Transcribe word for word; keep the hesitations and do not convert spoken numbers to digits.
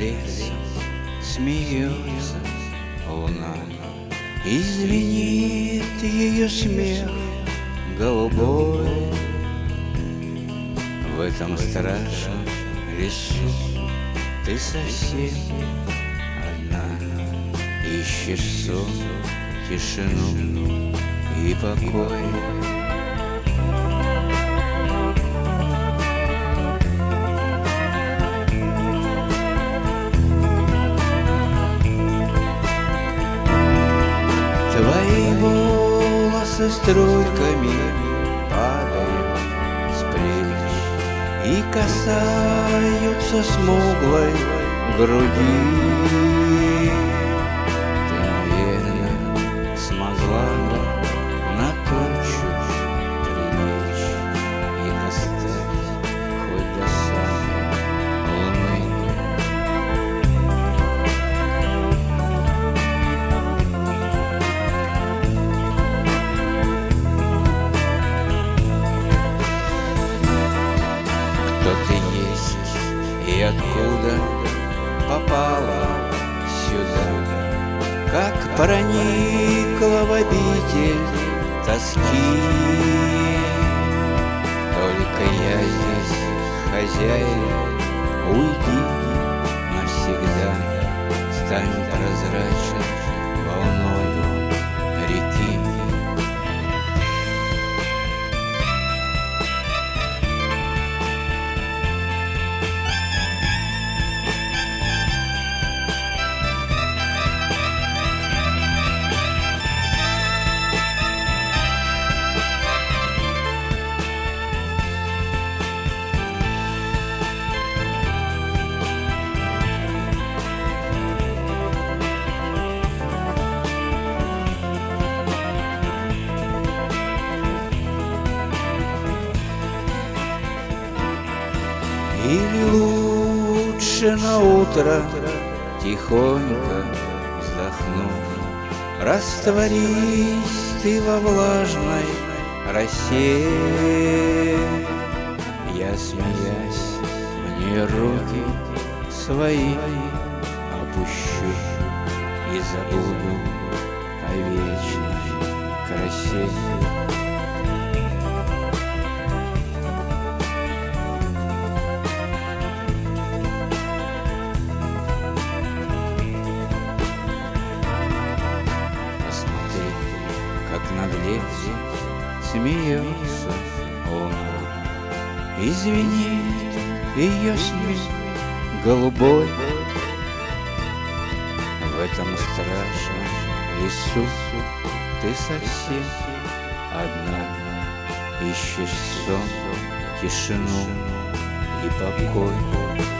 лесом смеется луна, и звенит ее смех голубой. В этом страшном лесу ты совсем одна, ищешь сон, тишину и покой. Твои волосы струйками падают с плеч и касаются смуглой груди. Ты, наверное, смогла бы на тучу прилечь и достать хоть до самой луны. Кто ты есть и откуда попала сюда, как проникла в обитель тоски. Только я здесь хозяин, уйди навсегда, стань прозрачной волною реки. Или лучше на утро, тихонько вздохнув, растворись ты во влажной росе. Я, смеясь, в нее руки свои опущу и забуду о вечной красе. Как над лесом смеется луна, и звенит ее смех голубой. В этом страшном лесу ты совсем одна, ищешь сон, тишину и покой.